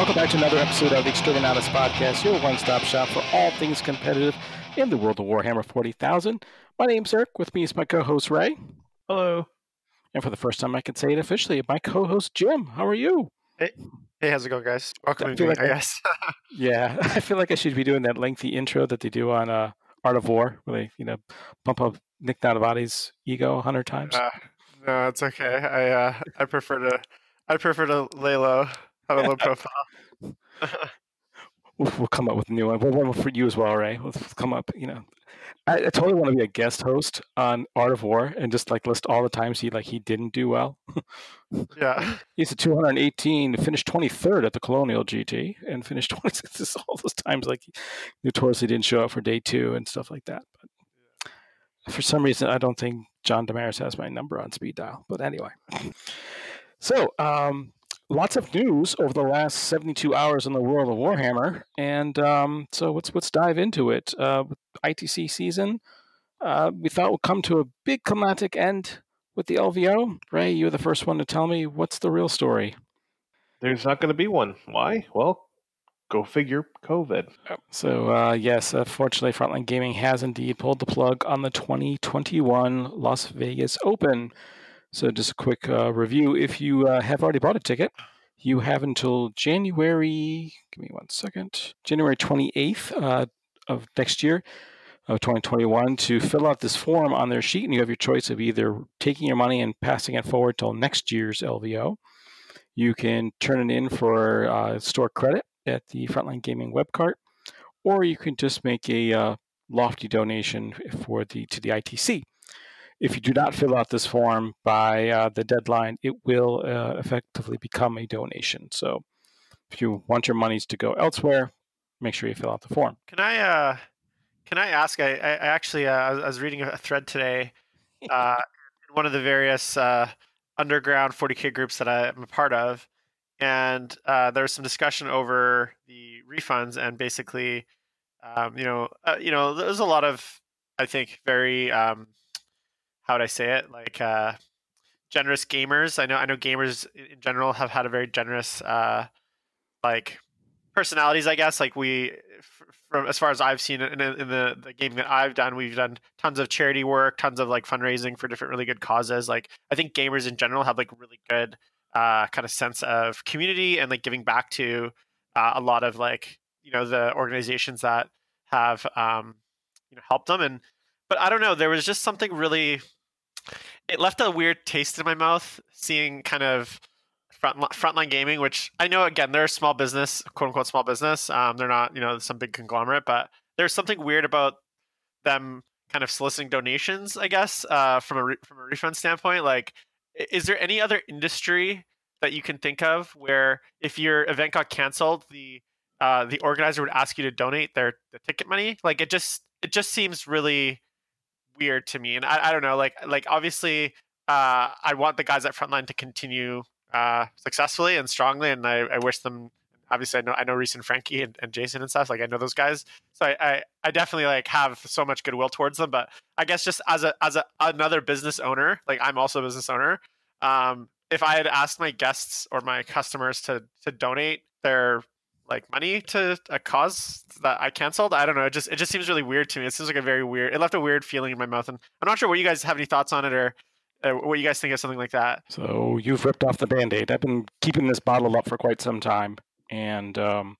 Welcome back to another episode of the Exterminatus Podcast, your one-stop shop for all things competitive in the world of Warhammer 40,000. My name's Eric. With me is my co-host, Ray. Hello. And for the first time I can say it officially, my co-host, Jim. How are you? Hey, how's it going, guys? Welcome to me, I guess. Yeah, I feel like I should be doing that lengthy intro that they do on Art of War, where they, bump up Nick Nadavati's ego 100 times. No, it's okay. I prefer to lay low, have a low profile. We'll come up with a new one. One for you as well, Ray. We'll come up, I totally want to be a guest host on Art of War and just list all the times he didn't do well. Yeah. He's a 218, finished 23rd at the Colonial GT, and finished 26th all those times he notoriously didn't show up for day 2 and stuff like that. But for some reason, I don't think John Damaris has my number on speed dial. But anyway. So, lots of news over the last 72 hours in the world of Warhammer, and so let's dive into it. ITC season, we thought would come to a big climatic end with the LVO. Ray, you're the first one to tell me what's the real story. There's not going to be one. Why? Well, go figure, COVID. So yes, fortunately, Frontline Gaming has indeed pulled the plug on the 2021 Las Vegas Open. So just a quick review. If you have already bought a ticket, you have until January 28th of next year, of 2021, to fill out this form on their sheet, and you have your choice of either taking your money and passing it forward till next year's LVO. You can turn it in for store credit at the Frontline Gaming web cart, or you can just make a lofty donation to the ITC. If you do not fill out this form by the deadline, it will effectively become a donation. So if you want your monies to go elsewhere, make sure you fill out the form. Can I ask? I actually I was reading a thread today in one of the various underground 40K groups that I'm a part of, and there was some discussion over the refunds, and basically, there's a lot of, I think, very how would I say it? Generous gamers. I know gamers in general have had a very generous, personalities. I guess from as far as I've seen in the game that I've done, we've done tons of charity work, tons of fundraising for different really good causes. I think gamers in general have really good kind of sense of community and giving back to a lot of the organizations that have helped them. But I don't know, there was just something really, it left a weird taste in my mouth seeing kind of Frontline Gaming, which I know, again, they're a small business, quote unquote small business. They're not, some big conglomerate, but there's something weird about them kind of soliciting donations, I guess, from a refund standpoint. Is there any other industry that you can think of where if your event got canceled, the organizer would ask you to donate the ticket money? It just seems really weird to me. And I don't know, obviously I want the guys at Frontline to continue successfully and strongly, and I wish them, obviously I know Reese and Frankie and Jason and stuff, I know those guys, so I definitely have so much goodwill towards them. But I guess just as another business owner, I'm also a business owner, if I had asked my guests or my customers to donate their money to a cause that I canceled, I don't know. It just seems really weird to me. It seems like it left a weird feeling in my mouth, and I'm not sure what you guys have any thoughts on it, or what you guys think of something like that. So you've ripped off the Band-Aid. I've been keeping this bottle up for quite some time, and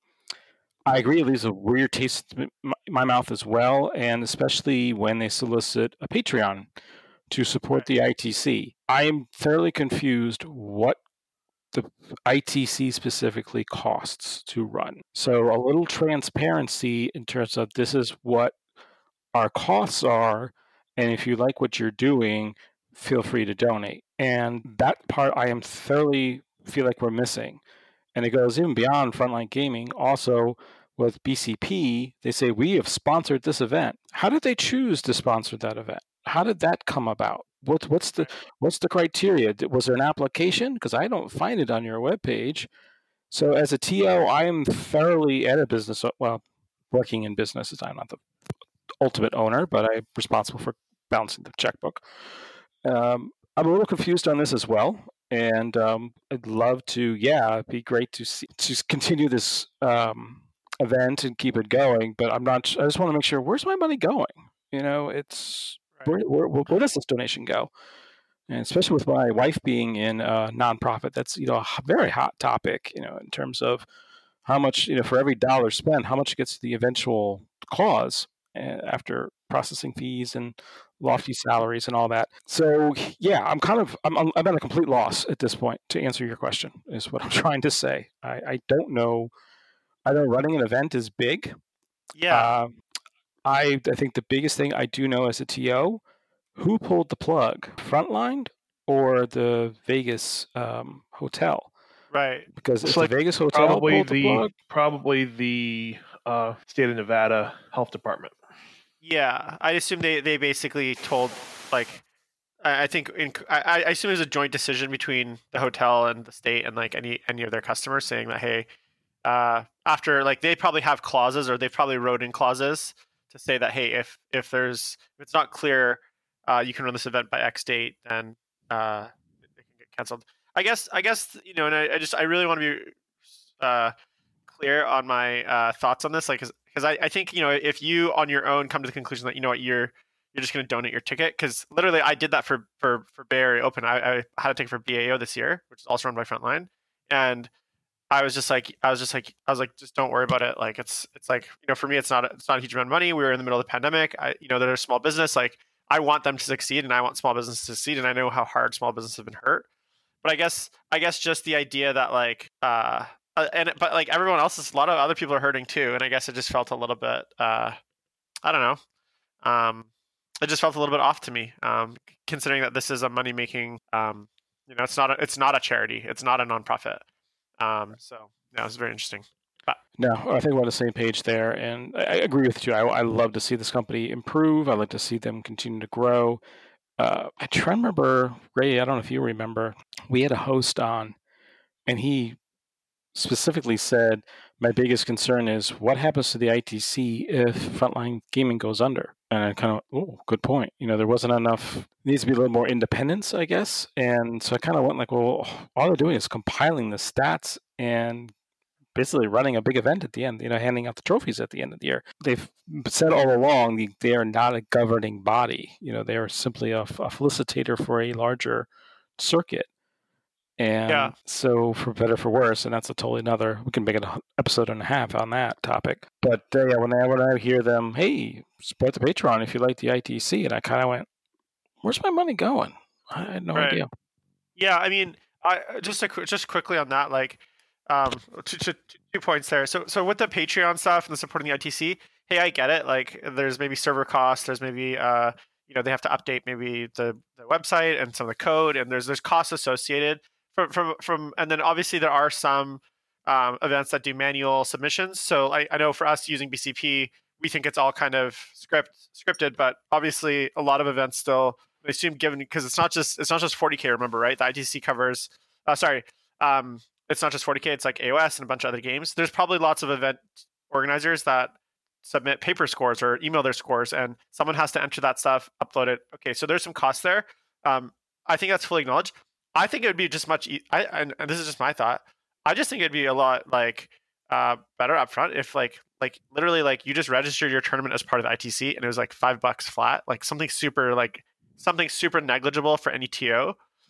I agree it leaves a weird taste in my mouth as well, and especially when they solicit a Patreon to support the ITC. I am thoroughly confused what the ITC specifically costs to run. So a little transparency in terms of this is what our costs are, and if you like what you're doing, feel free to donate. And that part I am thoroughly feel like we're missing. And it goes even beyond Frontline Gaming. Also with BCP, they say, we have sponsored this event. How did they choose to sponsor that event? How did that come about? What's the criteria? Was there an application? Because I don't find it on your webpage. So as a TO, I am thoroughly at a business, working in businesses. I'm not the ultimate owner, but I'm responsible for balancing the checkbook. I'm a little confused on this as well. And I'd love to, it'd be great to see, to continue this event and keep it going. But I just want to make sure, where's my money going? It's Right. where does this donation go? And especially with my wife being in a nonprofit, that's a very hot topic. In terms of how much, for every dollar spent, how much gets to the eventual cause after processing fees and lofty salaries and all that. So yeah, I'm at a complete loss at this point to answer your question, is what I'm trying to say. I don't know. I know running an event is big. Yeah. I think the biggest thing I do know as a TO, who pulled the plug, Frontline or the Vegas hotel? Right. Because It's if like the Vegas hotel pulled the plug, probably the state of Nevada Health Department. Yeah, I assume they basically told, like, I think I assume it was a joint decision between the hotel and the state and like any of their customers, saying that, hey, after, like, they probably have clauses, or they probably wrote in clauses to say that, hey, if it's not clear, you can run this event by X date, then it can get canceled. I guess and I really want to be clear on my thoughts on this, like, because I think, if you on your own come to the conclusion that, what, you're just going to donate your ticket, because literally I did that for Bay Area Open. I had a ticket for BAO this year, which is also run by Frontline, and I was like, just don't worry about it. Like, it's like, for me, it's not a huge amount of money. We were in the middle of the pandemic. They're a small business. Like, I want them to succeed, and I want small business to succeed, and I know how hard small businesses have been hurt. But I guess just the idea that, like, but like everyone else, a lot of other people are hurting too, and I guess it just felt a little bit, I don't know, it just felt a little bit off to me, considering that this is a money making, it's not a charity, it's not a nonprofit, so yeah, it was very interesting. But no, I think we're on the same page there, and I agree with you. I love to see this company improve. I like to see them continue to grow. I try to remember, Ray, I don't know if you remember, we had a host on, and he specifically said, my biggest concern is what happens to the ITC if Frontline Gaming goes under? And I kind of, good point. There wasn't enough, needs to be a little more independence, I guess. And so I kind of went like, well, all they're doing is compiling the stats and basically running a big event at the end, handing out the trophies at the end of the year. They've said all along they are not a governing body. They are simply a felicitator for a larger circuit. And so, for better or for worse, and that's a totally another, we can make an episode and a half on that topic. But when I hear them, hey, support the Patreon if you like the ITC, and I kind of went, where's my money going? I had no idea. Yeah, I mean, just quickly on that, like, two points there. So with the Patreon stuff and the supporting the ITC, hey, I get it. Like, there's maybe server costs. There's maybe they have to update maybe the website and some of the code, and there's costs associated from and then obviously there are some events that do manual submissions. So I know for us using BCP, we think it's all kind of scripted, but obviously a lot of events still, I assume, given, because it's not just 40K. Remember, right? The ITC covers. It's not just 40K. It's like AOS and a bunch of other games. There's probably lots of event organizers that submit paper scores or email their scores, and someone has to enter that stuff, upload it. Okay, so there's some costs there. I think that's fully acknowledged. I think it would be just much. And this is just my thought. I just think it'd be a lot like better upfront if like literally like you just registered your tournament as part of the ITC and it was like $5 flat, like something super negligible for any TO.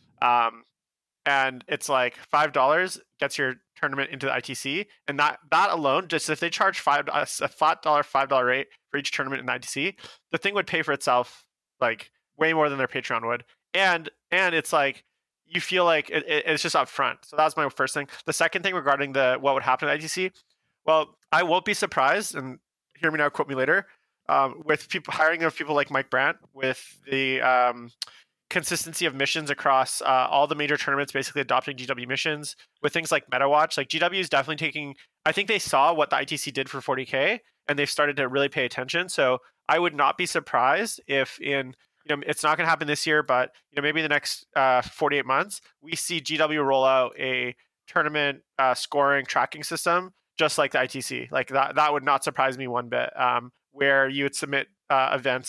And it's like $5 gets your tournament into the ITC, and that alone, just if they charge a flat $5 rate for each tournament in the ITC, the thing would pay for itself like way more than their Patreon would, and it's like you feel like it's just up front. So that's my first thing. The second thing regarding what would happen at ITC, well, I won't be surprised, and hear me now, quote me later, with people hiring of people like Mike Brandt, with the consistency of missions across all the major tournaments, basically adopting GW missions, with things like MetaWatch. Like, GW is definitely taking, I think they saw what the ITC did for 40K and they've started to really pay attention. So I would not be surprised if it's not going to happen this year, but maybe in the next 48 months, we see GW roll out a tournament scoring tracking system, just like the ITC. Like that would not surprise me one bit, where you would submit events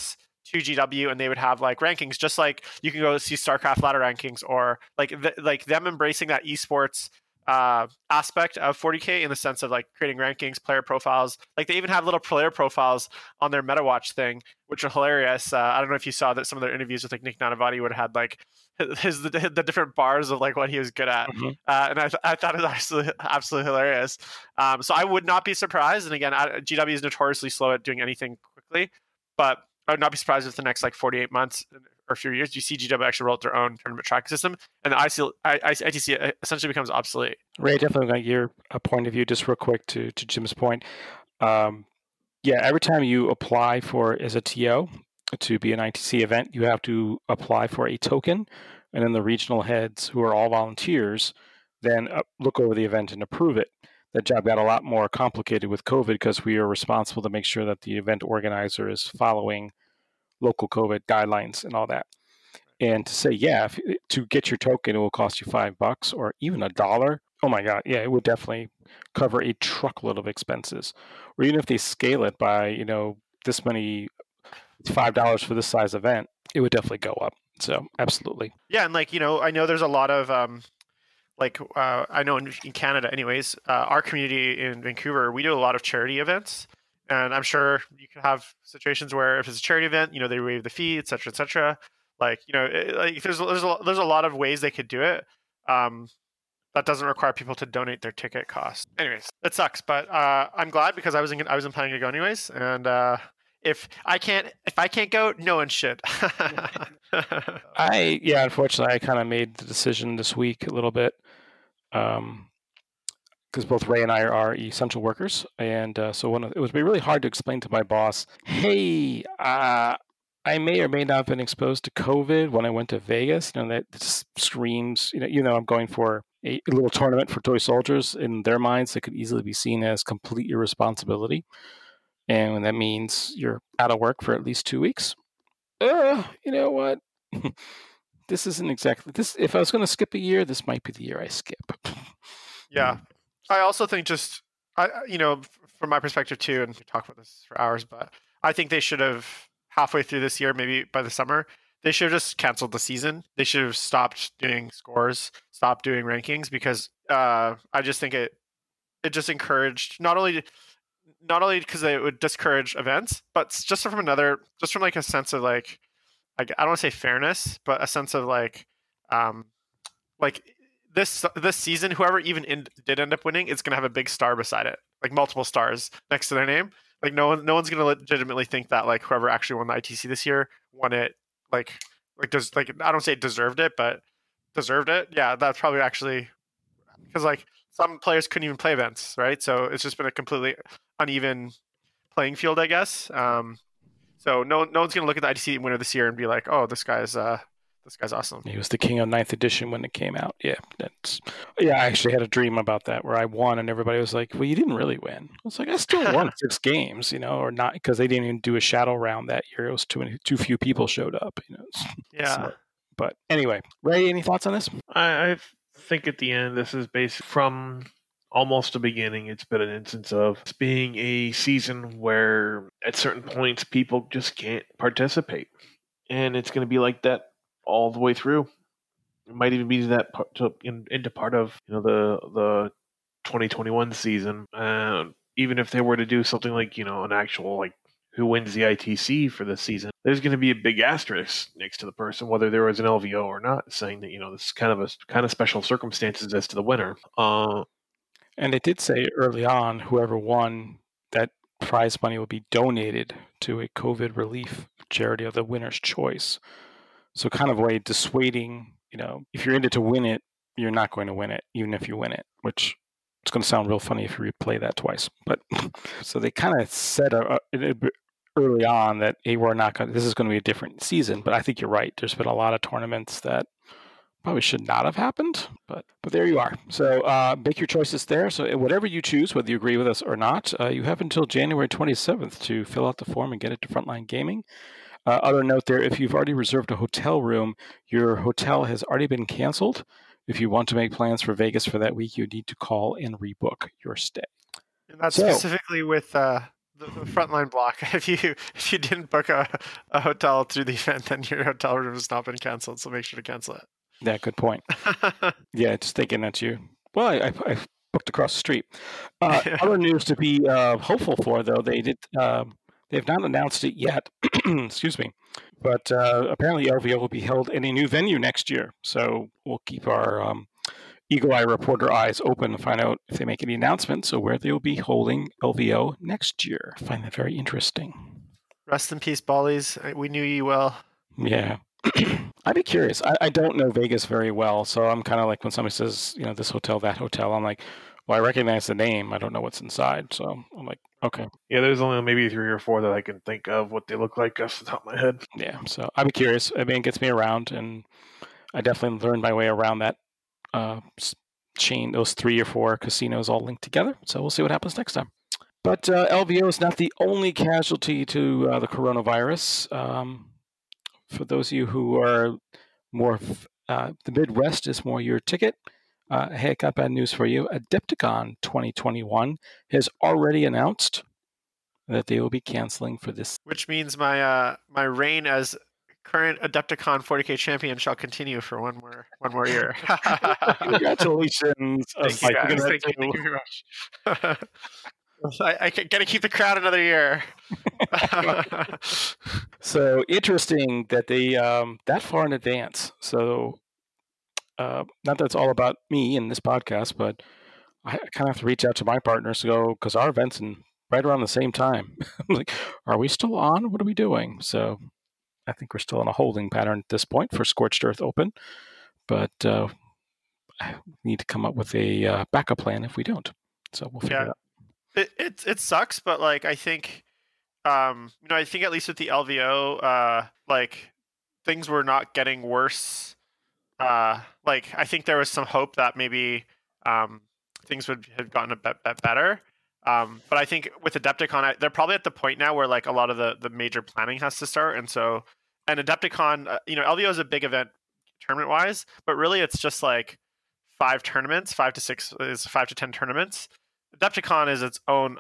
to GW and they would have like rankings, just like you can go see StarCraft ladder rankings, or like them embracing that esports aspect of 40K in the sense of like creating rankings, player profiles. Like they even have little player profiles on their MetaWatch thing, which are hilarious. I don't know if you saw that some of their interviews with like Nick Nanavati would have had like the different bars of like what he was good at, and I thought it was absolutely hilarious. So I would not be surprised. And again, GW is notoriously slow at doing anything quickly, but I would not be surprised if the next like 48 months or a few years, you see GW actually roll out their own tournament tracking system, and the ITC essentially becomes obsolete. Ray, definitely got your point of view. Just real quick to Jim's point. Yeah, every time you apply for as a TO to be an ITC event, you have to apply for a token, and then the regional heads, who are all volunteers, then look over the event and approve it. That job got a lot more complicated with COVID because we are responsible to make sure that the event organizer is following local COVID guidelines and all that. And to say, yeah, to get your token, it will cost you $5 or even $1. Oh my God, yeah, it would definitely cover a truckload of expenses. Or even if they scale it by, this many, $5 for this size event, it would definitely go up. So absolutely. Yeah, and like, I know there's a lot of I know in Canada anyways, our community in Vancouver, we do a lot of charity events. And I'm sure you can have situations where if it's a charity event, they waive the fee, et cetera, et cetera. Like, there's a lot of ways they could do it. That doesn't require people to donate their ticket costs. Anyways, it sucks, but I'm glad because I wasn't planning to go anyways. And if I can't go, no one should. Unfortunately, I kind of made the decision this week a little bit. Because both Ray and I are essential workers, and so it would be really hard to explain to my boss, hey, I may or may not have been exposed to COVID when I went to Vegas. That just screams, I'm going for a little tournament for toy soldiers. In their minds, it could easily be seen as complete irresponsibility. And when that means you're out of work for at least 2 weeks, you know what? This isn't exactly this. If I was going to skip a year, this might be the year I skip. Yeah. I also think from my perspective too, and we talk about this for hours, but I think they should have halfway through this year, maybe by the summer, they should have just canceled the season. They should have stopped doing scores, stopped doing rankings, because I just think it just encouraged not only because it would discourage events, but just from like a sense of like I don't want to say fairness, but a sense of like this season, whoever even did end up winning, it's going to have a big star beside it, like multiple stars next to their name. Like no one's going to legitimately think that like whoever actually won the ITC this year won it like I don't say deserved it, but deserved it. Yeah, that's probably actually because like some players couldn't even play events, right? So it's just been a completely uneven playing field, I guess. So no one's going to look at the ITC winner this year and be like, oh, this guy's awesome. He was the king of 9th edition when it came out. Yeah, I actually had a dream about that where I won and everybody was like, well, you didn't really win. I was like, I still won 6 games, or not, because they didn't even do a shadow round that year. It was too few people showed up. Yeah. So, but anyway, Ray, any thoughts on this? I think at the end, this is based from almost the beginning. It's been an instance of it's being a season where at certain points people just can't participate. And it's going to be like that all the way through. It might even be that into part of the 2021 season. Even if they were to do something like an actual like who wins the ITC for this season, there's going to be a big asterisk next to the person, whether there was an LVO or not, saying that this is kind of special circumstances as to the winner. And they did say early on, whoever won, that prize money will be donated to a COVID relief charity of the winner's choice. So kind of a way dissuading, if you're in it to win it, you're not going to win it, even if you win it, which it's going to sound real funny if you replay that twice. But so they kind of said early on that, hey, this is going to be a different season. But I think you're right. There's been a lot of tournaments that probably should not have happened, but there you are. So make your choices there. So whatever you choose, whether you agree with us or not, you have until January 27th to fill out the form and get it to Frontline Gaming. Other note there, if you've already reserved a hotel room, your hotel has already been canceled. If you want to make plans for Vegas for that week, you need to call and rebook your stay. And that's specifically with the frontline block. If you didn't book a hotel through the event, then your hotel room has not been canceled. So make sure to cancel Yeah, good point. it. Yeah, just thinking that you. Well, I booked across the street. Other news to be hopeful for, though, they have not announced it yet. Excuse me, but apparently LVO will be held in a new venue next year. So we'll keep our eagle eye reporter eyes open to find out if they make any announcements or where they will be holding LVO next year. I find that very interesting. Rest in peace, Bollies. We knew you well. Yeah. I'd be curious. I don't know Vegas very well, so I'm kind of like when somebody says, this hotel, that hotel, I'm like, well, I recognize the name. I don't know what's inside. So I'm like, okay. Yeah, there's only maybe 3 or 4 that I can think of what they look like off the top of my head. Yeah, so I'd be curious. I mean, it gets me around, and I definitely learned my way around that chain, those 3 or 4 casinos all linked together. So we'll see what happens next time. But LVO is not the only casualty to the coronavirus. For those of you who are more, the Midwest is more your ticket. Hey, I got bad news for you. Adepticon 2021 has already announced that they will be canceling for this. Which means my reign as current Adepticon 40K champion shall continue for one more year. Congratulations! Thank you very much. I got to keep the crowd another year. So interesting that they that far in advance. So not that it's all about me in this podcast, but I kind of have to reach out to my partners to go because our event's right around the same time. I'm like, are we still on? What are we doing? So I think we're still in a holding pattern at this point for Scorched Earth Open, but we need to come up with a backup plan if we don't. So we'll figure it out. It sucks, but like I think I think at least with the LVO, like things were not getting worse. Like I think there was some hope that maybe things would have gotten a bit better. But I think with Adepticon, they're probably at the point now where like a lot of the major planning has to start, and Adepticon, LVO is a big event tournament wise, but really it's just like 5 tournaments, 5 to 10 tournaments. Adepticon is its own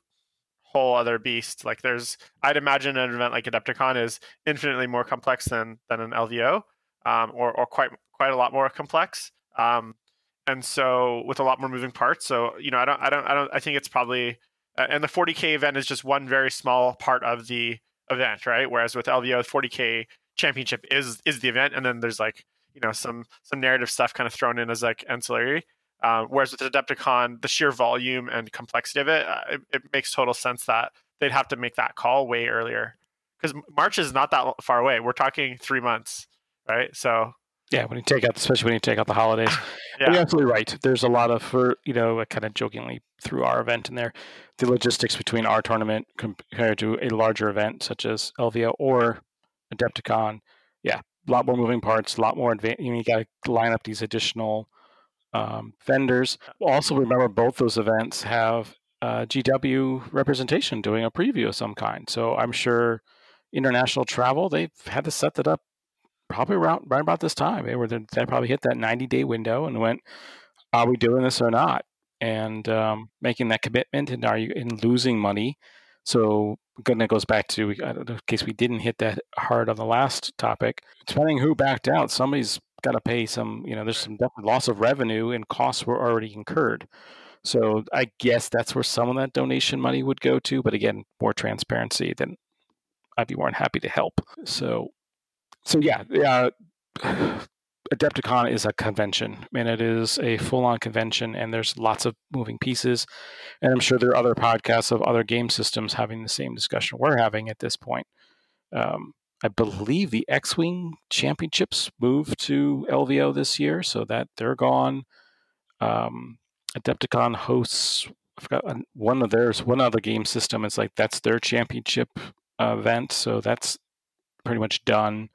whole other beast. Like I'd imagine an event like Adepticon is infinitely more complex than an LVO, or quite a lot more complex. And so with a lot more moving parts. So, I think it's probably, and the 40K event is just one very small part of the event, right? Whereas with LVO, 40K championship is the event. And then there's like, some narrative stuff kind of thrown in as like ancillary. Whereas with Adepticon, the sheer volume and complexity of it, it makes total sense that they'd have to make that call way earlier. Because March is not that far away. We're talking 3 months, right? So yeah, especially when you take out the holidays. Yeah. You're absolutely right. There's a lot of, kind of jokingly through our event in there, the logistics between our tournament compared to a larger event such as LVO or Adepticon. Yeah, a lot more moving parts, a lot more advanced. You got to line up these additional vendors. Also, remember both those events have GW representation doing a preview of some kind. So I'm sure international travel, they've had to set that up probably right about this time. They probably hit that 90-day window and went, are we doing this or not? And making that commitment, and are you in losing money? So again, that goes back to, in case we didn't hit that hard on the last topic, depending who backed out, somebody's got to pay some, there's some definite loss of revenue and costs were already incurred. So I guess that's where some of that donation money would go to. But again, more transparency, then I'd be more than happy to help. So yeah, Adepticon is a convention, and it is a full-on convention, and there's lots of moving pieces. And I'm sure there are other podcasts of other game systems having the same discussion we're having at this point. I believe the X-Wing championships moved to LVO this year, so that they're gone. Adepticon hosts, I forgot one other game system. It's like that's their championship event, so that's pretty much done.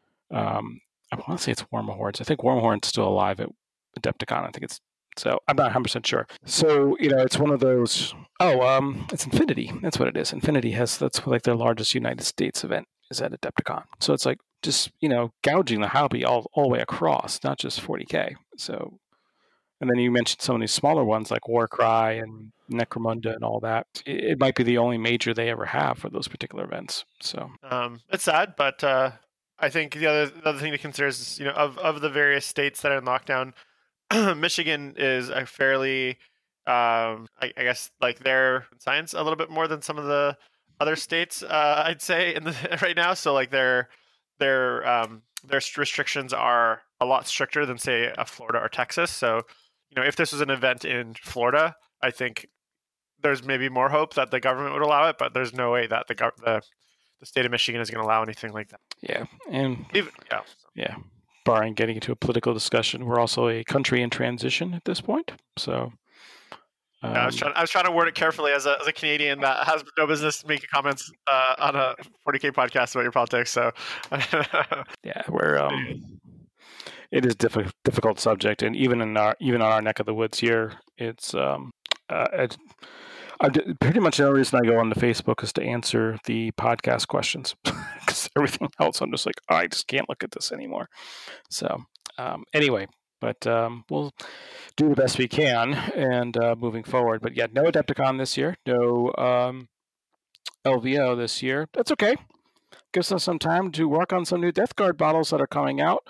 I want to say it's Wormhorns. I think Wormhorns still alive at Adepticon. I think it's so. I'm not 100% sure. So it's one of those. It's Infinity. That's what it is. Infinity that's like their largest United States event is at Adepticon. So it's like just gouging the hobby all the way across, not just 40K. So And then you mentioned some of these smaller ones like Warcry and Necromunda and all that. It might be the only major they ever have for those particular events. So it's sad, but I think the other thing to consider is, of the various states that are in lockdown, Michigan is a fairly, I guess, like their science a little bit more than some of the other states, I'd say, right now. So like their restrictions are a lot stricter than, say, Florida or Texas. So, if this was an event in Florida, I think there's maybe more hope that the government would allow it, but there's no way that the state of Michigan is going to allow anything like that. Yeah, and yeah. Barring getting into a political discussion, we're also a country in transition at this point. So I was trying to word it carefully as a Canadian that has no business making comments on a 40K podcast about your politics. So yeah, it is difficult subject, and even on our neck of the woods here, it's pretty much the only reason I go onto Facebook is to answer the podcast questions, because everything else I'm just like, I just can't look at this anymore. So anyway, but we'll do the best we can and moving forward. But yeah, no Adepticon this year, no LVO this year. That's okay. Gives us some time to work on some new Death Guard bottles that are coming out.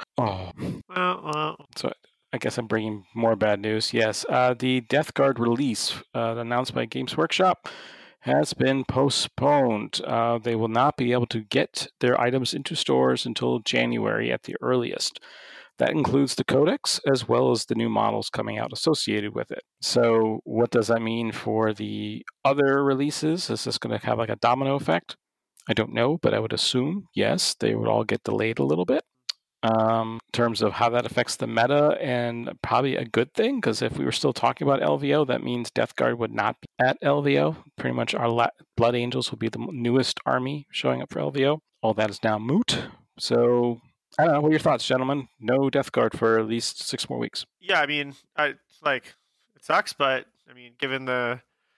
So I guess I'm bringing more bad news. Yes, the Death Guard release announced by Games Workshop has been postponed. They will not be able to get their items into stores until January at the earliest. That includes the Codex as well as the new models coming out associated with it. So what does that mean for the other releases? Is this going to have like a domino effect? I don't know, but I would assume, yes, they would all get delayed a little bit. In terms of how that affects the meta, and probably a good thing, because if we were still talking about LVO, that means Death Guard would not be at LVO. Pretty much our Blood Angels will be the newest army showing up for LVO. All that is now moot. So I don't know. What are your thoughts, gentlemen? No Death Guard for at least 6 more weeks. Yeah, I mean, it sucks, but I mean, given the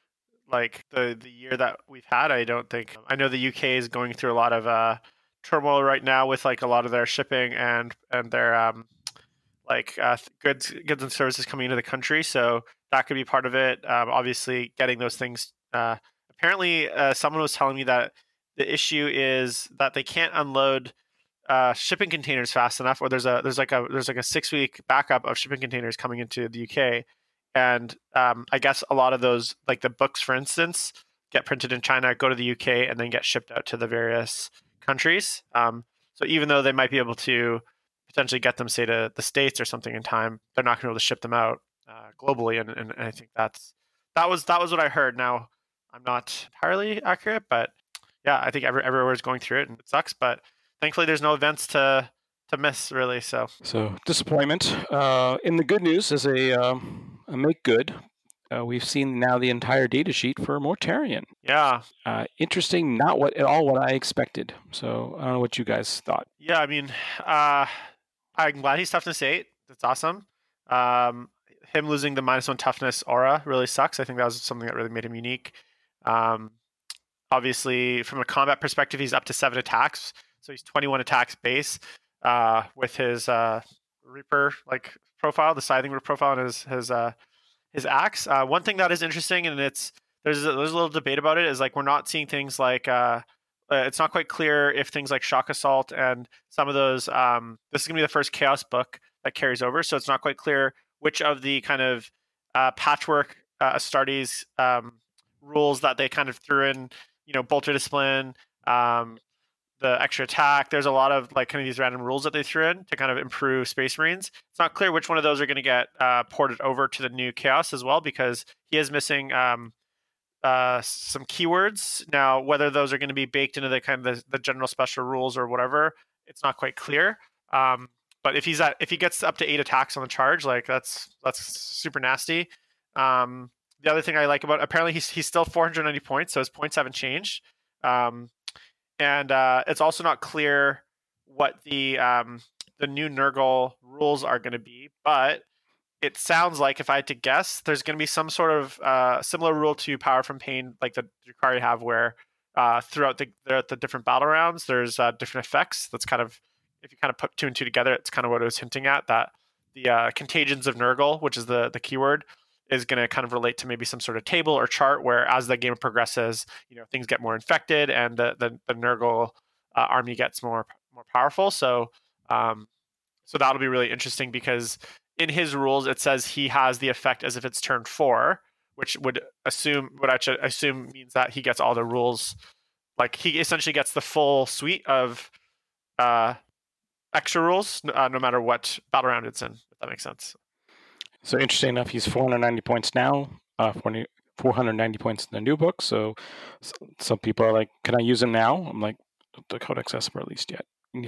year that we've had, I know the UK is going through a lot of turmoil right now with like a lot of their shipping and their goods and services coming into the country, so that could be part of it. Obviously getting those things, apparently someone was telling me that the issue is that they can't unload shipping containers fast enough, or there's like a 6-week backup of shipping containers coming into the UK. And I guess a lot of those, like the books, for instance, get printed in China, go to the UK, and then get shipped out to the various countries. So even though they might be able to potentially get them, say, to the States or something in time, they're not going to be able to ship them out globally. And I think that was what I heard. Now, I'm not entirely accurate, but yeah, I think everywhere's going through it, and it sucks. But thankfully, there's no events to miss, really. So disappointment. In the good news is a make good. We've seen now the entire data sheet for Mortarion. Yeah. Interesting. Not at all what I expected. So I don't know what you guys thought. Yeah, I mean, I'm glad he's toughness 8. That's awesome. Him losing the -1 toughness aura really sucks. I think that was something that really made him unique. Obviously, from a combat perspective, he's up to 7 attacks. So he's 21 attacks base with his Reaper profile, the Scything Reaper profile, and his axe. One thing that is interesting, and there's a little debate about it, is like we're not seeing things like it's not quite clear if things like Shock Assault and some of those. This is gonna be the first Chaos book that carries over, so it's not quite clear which of the kind of patchwork Astartes rules that they kind of threw in. Bolter Discipline, the extra attack. There's a lot of kind of these random rules that they threw in to kind of improve Space Marines. It's not clear which one of those are going to get ported over to the new Chaos as well, because he is missing some keywords. Now, whether those are going to be baked into the kind of the general special rules or whatever, it's not quite clear. But if he gets up to 8 attacks on the charge, that's super nasty. The other thing I like about, apparently he's still 490 points, so his points haven't changed. And it's also not clear what the new Nurgle rules are going to be, but it sounds like, if I had to guess, there's going to be some sort of similar rule to Power from Pain, like the Drukhari have, where throughout the different battle rounds, there's different effects. That's kind of, if you kind of put 2 and 2 together, it's kind of what it was hinting at, that contagions of Nurgle, which is the keyword, is going to kind of relate to maybe some sort of table or chart where as the game progresses, things get more infected and the Nurgle army gets more powerful. So so that'll be really interesting because in his rules it says he has the effect as if it's turn 4, which would actually assume means that he gets all the rules. Like he essentially gets the full suite of extra rules, no matter what battle round it's in, if that makes sense. So interesting enough, he's 490 points now, 490 points in the new book. So some people are like, can I use him now? I'm like, the Codex hasn't released yet.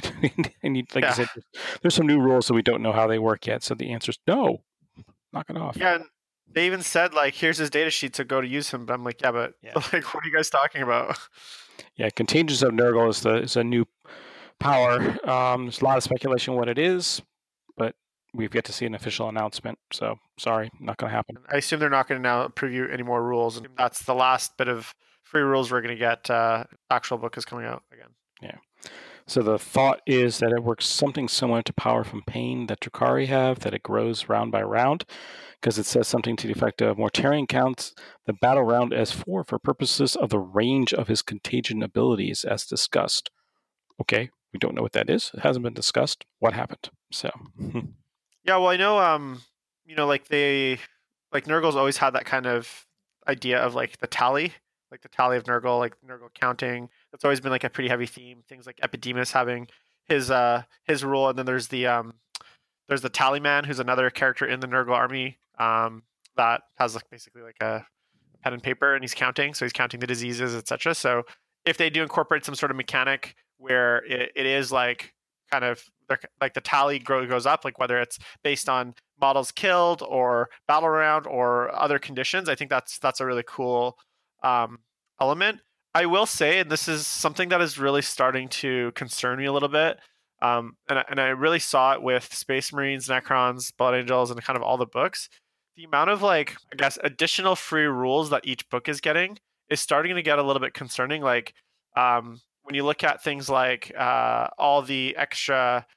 I need like you said, there's some new rules that we don't know how they work yet. So the answer is no, knock it off. Yeah, and they even said like, here's his data sheet to go to use him. But I'm like, but like, what are you guys talking about? Yeah, Contagions of Nurgle is a new power. There's a lot of speculation what it is, but we've yet to see an official announcement. So sorry, not going to happen. I assume they're not going to now preview any more rules, and that's the last bit of free rules we're going to get. Actual book is coming out again. Yeah. So the thought is that it works something similar to Power from Pain that Drukhari have, that it grows round by round, because it says something to the effect of Mortarion counts the battle round as 4 for purposes of the range of his contagion abilities as discussed. Okay, we don't know what that is. It hasn't been discussed. What happened? So yeah, well, I know like Nurgle's always had that kind of idea of like the tally of Nurgle, like Nurgle counting. That's always been like a pretty heavy theme. Things like Epidemus having his rule, and then there's the Tally Man, who's another character in the Nurgle army that has like basically like a pen and paper, and he's counting. So he's counting the diseases, etc. So if they do incorporate some sort of mechanic where it is like kind of like the tally goes up, like whether it's based on models killed or battle round or other conditions, I think that's a really cool element. I will say, and this is something that is really starting to concern me a little bit, and I really saw it with Space Marines, Necrons, Blood Angels, and kind of all the books. The amount of like, I guess, additional free rules that each book is getting is starting to get a little bit concerning. Like when you look at things like all the extra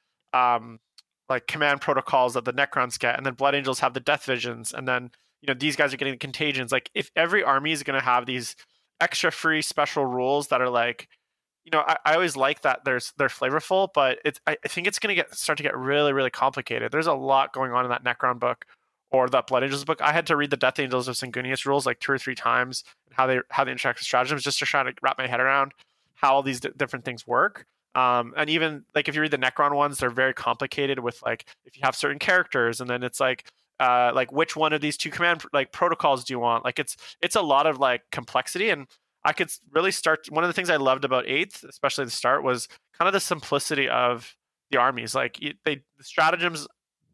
like command protocols that the Necrons get, and then Blood Angels have the Death Visions, and then these guys are getting the contagions. Like if every army is going to have these extra free special rules that are like, I always like that they're flavorful, but I think it's going to start to get really, really complicated. There's a lot going on in that Necron book or that Blood Angels book. I had to read the Death Angels of Sanguinius rules like 2 or 3 times, how they interact with stratagems, just to try to wrap my head around how all these different things work. And even like if you read the Necron ones, they're very complicated with like if you have certain characters, and then it's like which one of these 2 command like protocols do you want? Like it's a lot of like complexity, and I could really start. One of the things I loved about 8th, especially the start, was kind of the simplicity of the armies. Like the stratagems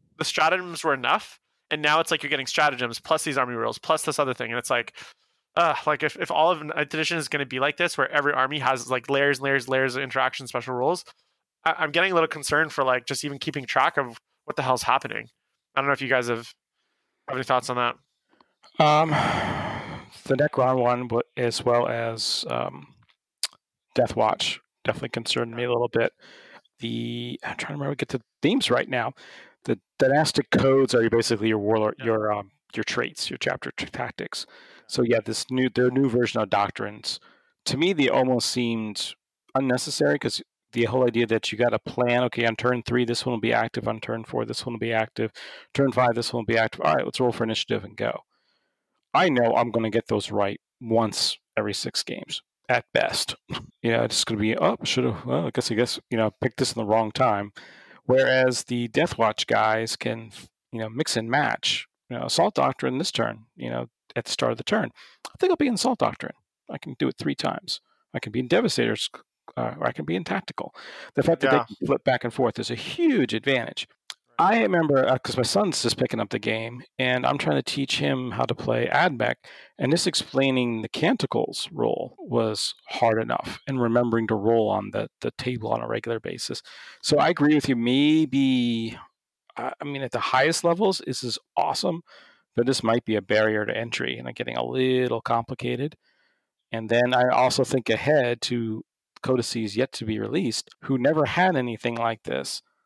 were enough, and now it's like you're getting stratagems plus these army rules plus this other thing, and it's like if all of Ninth Edition is going to be like this, where every army has like layers and layers and layers of interaction, special rules, I'm getting a little concerned for like just even keeping track of what the hell's happening. I don't know if you guys have any thoughts on that. The Necron one, but as well as Death Watch, definitely concerned me a little bit. I'm trying to remember get the themes right now. The dynastic codes are basically your warlord, your traits, your chapter tactics. So yeah, their new version of doctrines, to me, they almost seemed unnecessary, because the whole idea that you got to plan, okay, on turn 3, this one will be active, on turn 4, this one will be active, turn 5, this one will be active. All right, let's roll for initiative and go. I know I'm going to get those right once every 6 games at best. It's going to be, I guess, picked this in the wrong time. Whereas the Death Watch guys can, mix and match. Assault Doctrine this turn, at the start of the turn. I think I'll be in Assault Doctrine. I can do it 3 times. I can be in Devastators, or I can be in Tactical. The fact that they can flip back and forth is a huge advantage. I remember, because my son's just picking up the game, and I'm trying to teach him how to play Admech, and just explaining the Canticles role was hard enough, and remembering to roll on the table on a regular basis. So I agree with you. Maybe, at the highest levels, this is awesome, but this might be a barrier to entry, and getting a little complicated. And then I also think ahead to codices yet to be released, who never had anything like this.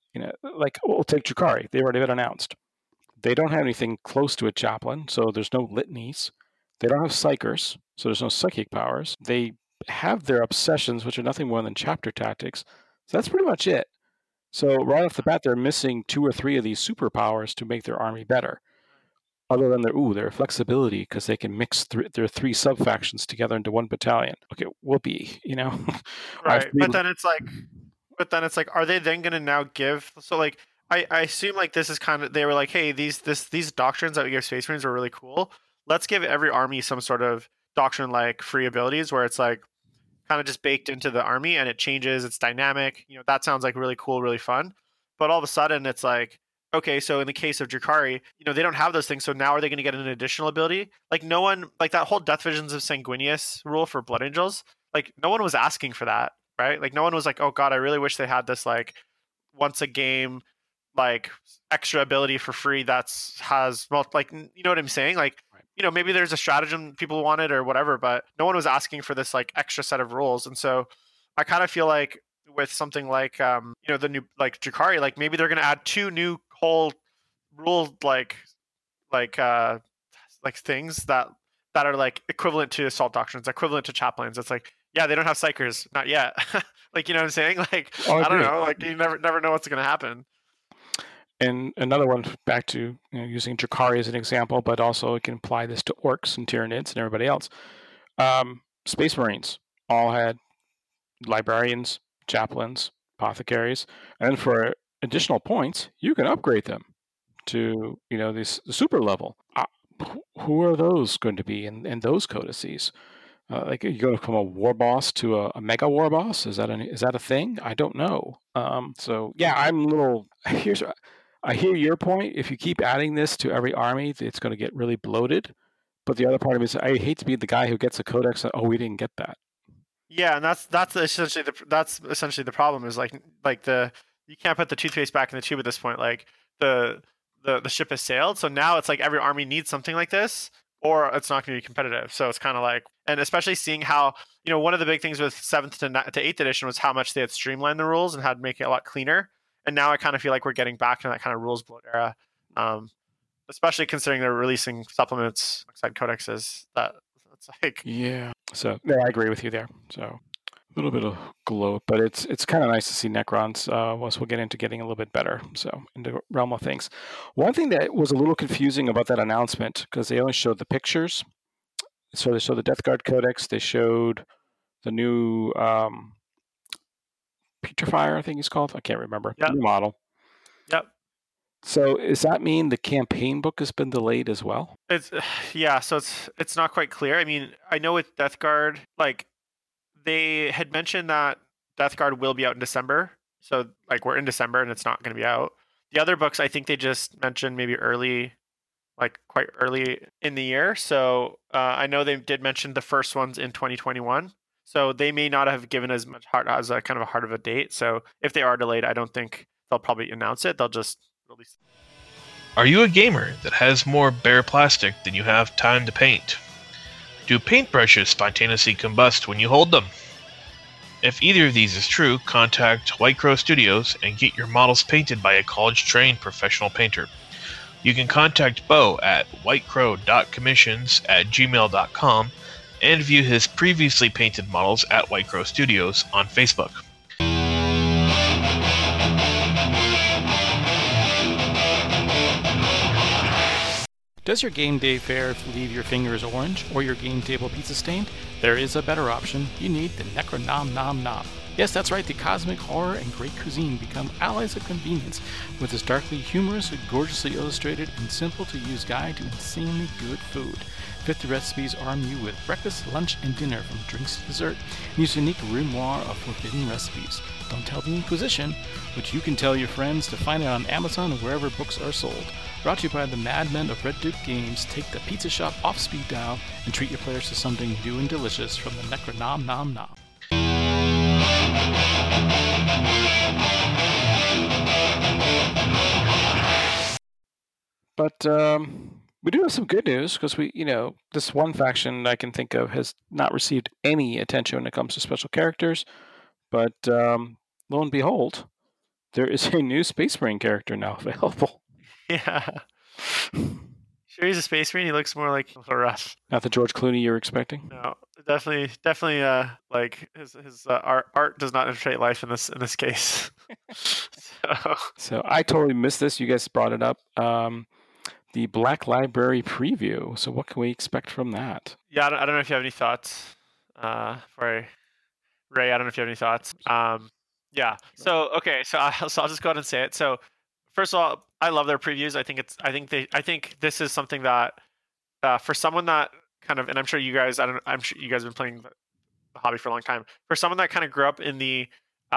Like we'll take Drukhari. They've already been announced. They don't have anything close to a chaplain, so there's no litanies. They don't have psychers, so there's no psychic powers. They have their obsessions, which are nothing more than chapter tactics. So that's pretty much it. So right off the bat, they're missing 2 or 3 of these superpowers to make their army better. Other than their flexibility, because they can mix their 3 sub-factions together into one battalion. Okay, whoopee, Right, but then it's like, are they then going to now give? So like, I assume like this is kind of, they were like, hey, these doctrines that we give Space Marines are really cool. Let's give every army some sort of doctrine like free abilities where it's like kind of just baked into the army and it changes, it's dynamic. That sounds like really cool, really fun. But all of a sudden it's like, okay, so in the case of Drukhari, they don't have those things. So now are they going to get an additional ability? Like no one, like that whole Death Visions of Sanguinius rule for Blood Angels, like no one was asking for that, right? Like no one was like, oh God, I really wish they had this like once a game, like extra ability for free has like, you know what I'm saying? Like, maybe there's a stratagem people wanted or whatever, but no one was asking for this like extra set of rules. And so I kind of feel like with something like, the new, like Drukhari, like maybe they're going to add 2 new whole rule, like things that are like equivalent to assault doctrines, equivalent to chaplains. It's like, yeah, they don't have psychers, not yet. Like, you know what I'm saying? Like, I don't know. Like, you never know what's going to happen. And another one, back to using Drukhari as an example, but also it can apply this to orcs and Tyranids and everybody else. Space Marines all had librarians, chaplains, apothecaries, and for additional points, you can upgrade them to this super level. Who are those going to be in those codices? Like you go from a war boss to a mega war boss. Is that a thing? I don't know. So yeah, I'm a little. I hear your point. If you keep adding this to every army, it's going to get really bloated. But the other part of it is, I hate to be the guy who gets a codex and we didn't get that. Yeah, and that's essentially the problem is like you can't put the toothpaste back in the tube at this point. Like the ship has sailed, so now it's like every army needs something like this, or it's not going to be competitive. So it's kind of like, and especially seeing how one of the big things with 7th to 8th edition was how much they had streamlined the rules and had make it a lot cleaner. And now I kind of feel like we're getting back to that kind of rules bloat era, especially considering they're releasing supplements alongside codexes. That's like, yeah. So no, I agree with you there. So a little bit of gloat, but it's kind of nice to see Necrons. Once we'll get into getting a little bit better, so in the realm of things. One thing that was a little confusing about that announcement, because they only showed the pictures. So they showed the Death Guard Codex. They showed the new Petrifier, I think he's called. I can't remember. Yep. New model. Yep. So does that mean the campaign book has been delayed as well? Yeah, so it's not quite clear. I mean, I know with Death Guard, like they had mentioned that Death Guard will be out in December. So like we're in December and it's not going to be out. The other books, I think they just mentioned maybe early, like quite early in the year. So I know they did mention the first ones in 2021. So they may not have given as much heart as a kind of a heart of a date. So if they are delayed, I don't think they'll probably announce it. They'll just release it. Are you a gamer that has more bare plastic than you have time to paint? Do paintbrushes spontaneously combust when you hold them? If either of these is true, contact White Crow Studios and get your models painted by a college-trained professional painter. You can contact Bo at whitecrow.commissions@gmail.com and view his previously painted models at White Crow Studios on Facebook. Does your game day fare leave your fingers orange or your game table pizza stained? There is a better option. You need the Necronom Nom Nom. Yes, that's right, the cosmic horror and great cuisine become allies of convenience with this darkly humorous, gorgeously illustrated, and simple-to-use guide to insanely good food. 50 recipes arm you with breakfast, lunch, and dinner from drinks to dessert, and use unique grimoire of forbidden recipes. Don't tell the Inquisition, which you can tell your friends to find it on Amazon or wherever books are sold. Brought to you by the madmen of Red Duke Games, take the pizza shop off speed dial and treat your players to something new and delicious from the Necronom Nom Nom. But we do have some good news because this one faction I can think of has not received any attention when it comes to special characters. But lo and behold, there is a new Space Marine character now available. Yeah. Sure, he's a Space Marine. He looks more like a little rough. Not the George Clooney you're expecting. No, definitely. Like his art does not infiltrate life in this case. So I totally missed this. You guys brought it up. The Black Library preview. So what can we expect from that? Yeah, I don't know if you have any thoughts. Ray, I don't know if you have any thoughts. Yeah. So okay. So I'll just go ahead and say it. So first of all, I love their previews. I think this is something that for someone that kind of, and I'm sure you guys, I'm sure you guys have been playing the hobby for a long time. For someone that kind of grew up in the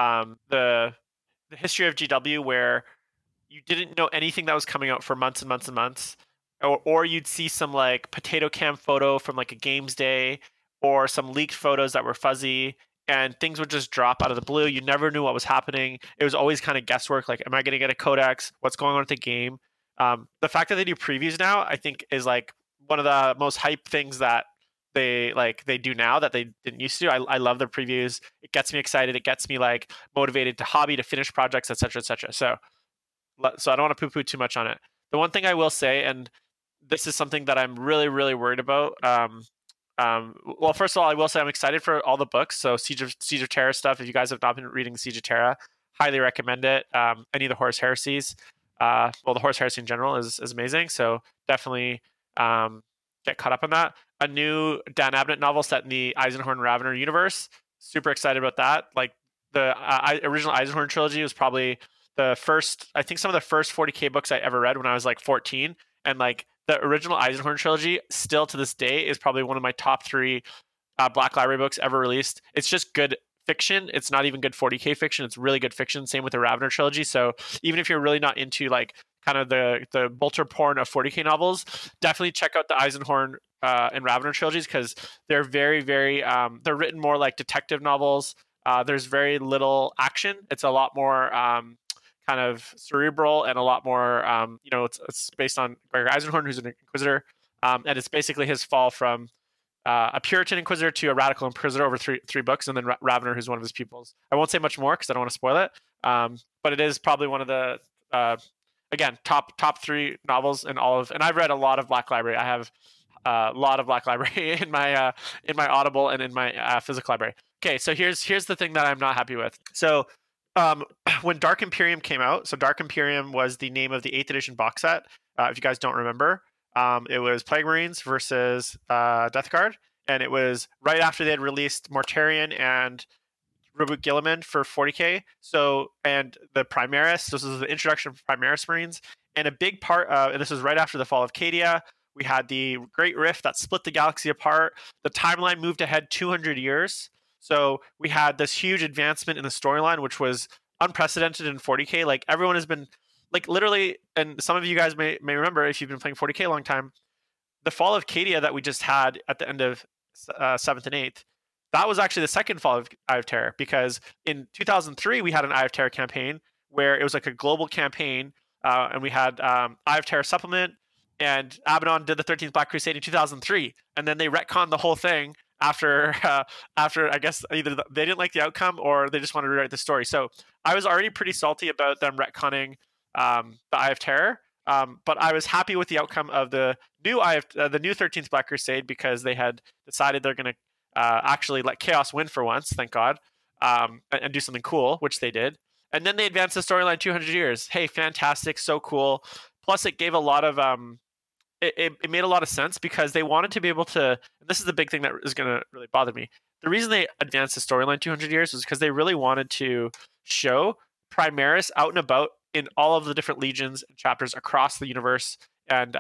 history of GW, where you didn't know anything that was coming out for months and months and months, or you'd see some like potato cam photo from like a games day, or some leaked photos that were fuzzy, and things would just drop out of the blue. You never knew what was happening. It was always kind of guesswork. Like, am I going to get a codex? What's going on with the game? The fact that they do previews now, I think, is like one of the most hype things that they do now that they didn't used to. I love their previews. It gets me excited. It gets me like motivated to hobby, to finish projects, etc., etc. So I don't want to poo-poo too much on it. The one thing I will say, and this is something that I'm really, really worried about. Well, first of all, I will say I'm excited for all the books. So Siege of Terra stuff. If you guys have not been reading Siege of Terra, highly recommend it. Any of the Horus Heresies. The Horus Heresy in general is amazing. So definitely get caught up on that. A new Dan Abnett novel set in the Eisenhorn Ravener universe. Super excited about that. Like the original Eisenhorn trilogy was probably the first, I think some of the first 40K books I ever read when I was like 14. And like the original Eisenhorn trilogy still to this day is probably one of my top 3 Black Library books ever released. It's just good fiction. It's not even good 40K fiction. It's really good fiction. Same with the Ravener trilogy. So even if you're really not into like kind of the bolter porn of 40K novels, definitely check out the Eisenhorn and Ravener trilogies, because they're very, very, they're written more like detective novels. There's very little action. It's a lot more kind of cerebral and a lot more, it's based on Gregor Eisenhorn, who's an Inquisitor. And it's basically his fall from a Puritan Inquisitor to a Radical Inquisitor over three books, and then Ravener, who's one of his pupils. I won't say much more because I don't want to spoil it, but it is probably one of the, again, top 3 novels in all of, and I've read a lot of Black Library. I have a lot of Black Library in my Audible and in my physical library. Okay, so here's the thing that I'm not happy with. So when Dark Imperium came out, so Dark Imperium was the name of the 8th edition box set. If you guys don't remember, it was Plague Marines versus Death Guard, and it was right after they had released Mortarion and Reboot Gilliman for 40K. So, and the Primaris, this was the introduction of Primaris Marines, and a big part of, and this was right after the fall of Cadia. We had the Great Rift that split the galaxy apart. The timeline moved ahead 200 years. So we had this huge advancement in the storyline, which was unprecedented in 40K. Like, everyone has been, like, literally, and some of you guys may remember if you've been playing 40K a long time, the fall of Cadia that we just had at the end of 7th and 8th, that was actually the second fall of Eye of Terror, because in 2003 we had an Eye of Terror campaign where it was like a global campaign, and we had Eye of Terror supplement, and Abaddon did the 13th Black Crusade in 2003, and then they retconned the whole thing after I guess either they didn't like the outcome or they just wanted to rewrite the story. So I was already pretty salty about them retconning the Eye of Terror, but I was happy with the outcome of the new the new 13th Black Crusade, because they had decided they're going to actually let Chaos win for once, thank God, and do something cool, which they did. And then they advanced the storyline 200 years. Hey, fantastic, so cool. Plus, it gave a lot of it made a lot of sense, because they wanted to be able to, and this is the big thing that is going to really bother me. The reason they advanced the storyline 200 years was because they really wanted to show Primaris out and about in all of the different legions and chapters across the universe. And